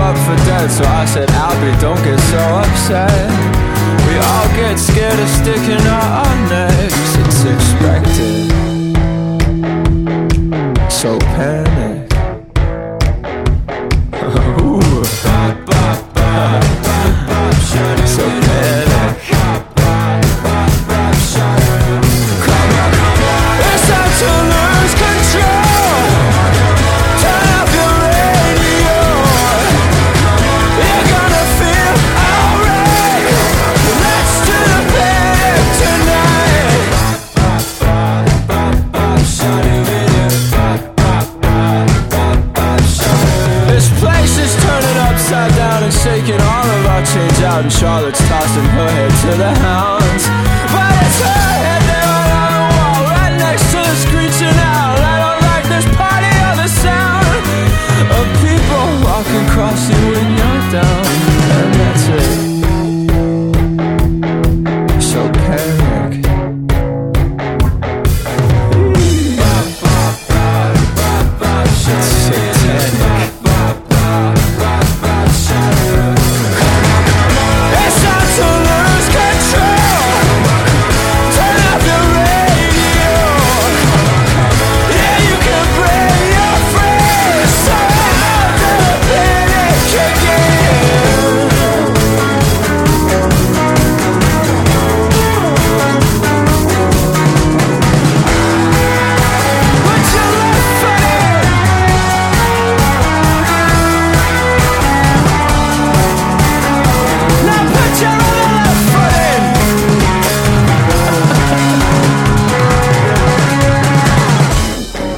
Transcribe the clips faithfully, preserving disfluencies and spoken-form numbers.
up for dead, so I said, Albie, don't get so upset. We all get scared of sticking out our necks. It's expected, so panic. Ooh. So panic. It's time to lose control. Turn up your radio. You're gonna feel alright. Let's do the panic tonight. This place is turning upside down and shaking all of our change out, and Charlotte's tossing her head to the hounds. But it's her head there right on the wall, right next to the screeching owl. I don't like this party or the sound of people walking across you when you're down. And that's it. So panic. It's satanic. It's time to lose control. Turn up your radio. Yeah, you can bring your friends. So out to the panic again. Put your left foot in. Now put your other left foot in.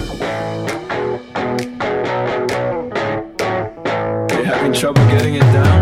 You having trouble getting it down?